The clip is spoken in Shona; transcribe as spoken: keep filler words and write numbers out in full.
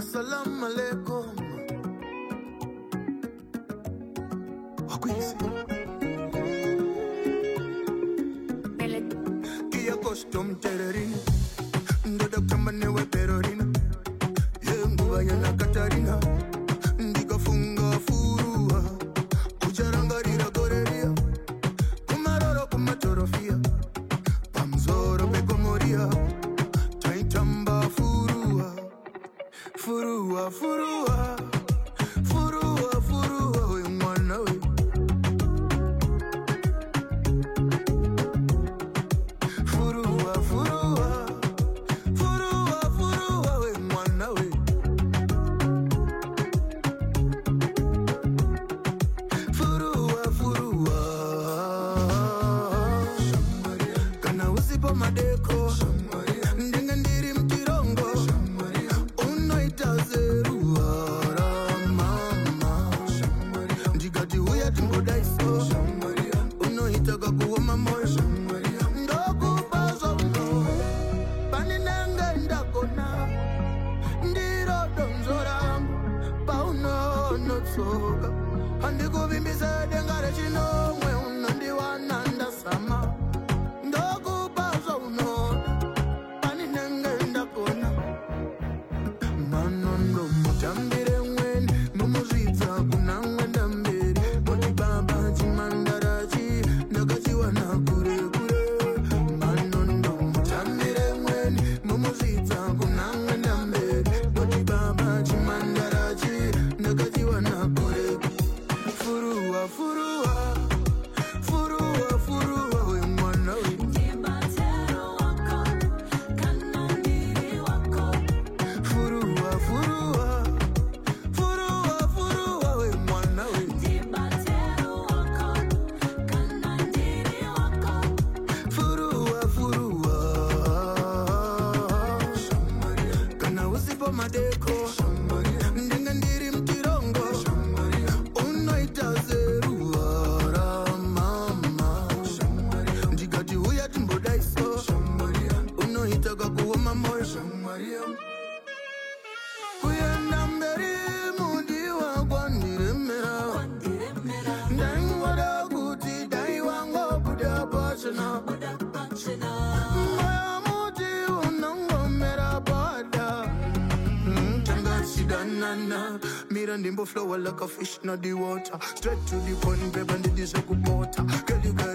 Assalamu alaikum. Wakwisi Kia custom terrorin Ndoda kamane we perorina Yengu ayana Katarina Ndiga funga furua Kujarangarira goreria Kumaroro kumatorofia Pamzoro pekomoria Taitamba furua Furua, furua Furua, furua we mwana we Furua, furua Furua, furua we mwana we Furua, furua Kana usipo madeko Ndenga ndiri mtirongo Unoita zerua Ramama Ndigati huya timbo daiso Unoita kakuwa mamoyo Ndoku bazo mno Pani nanga ndakona Ndiro donzora Pauno no tsoka Handiko bimbisa dengare chino Mwe unandiwa nanda sama Ndoku bazo mno Pani nanga ndakona Manondo mutambire mweni Mumuzidza kuna mwenda mberi Moti baba chimandarachi Ndakachiwa na kure kure Manondo mutambire mweni Mumuzidza kuna mwenda mberi Moti baba chimandarachi Ndakachiwa na kure Furua, furua Furua, furua we mwana we Furua, furua Furua, furua we mwana we Furua, furua Kana usipo madeko Ndenga ndiri mtirongo Unoita zerua Ramama Ndigati huya timbo daiso Unoita kakuwa mamoyo Kuyenda mberi mudiwa kwa ndiremera Ndai wada kuti dai wango buda bachana Maya muti unangomera bada Tanga sidanana Mira ndimbo flow like a fish na the water Straight to the point, baby, ndidi se kubota Girl, you got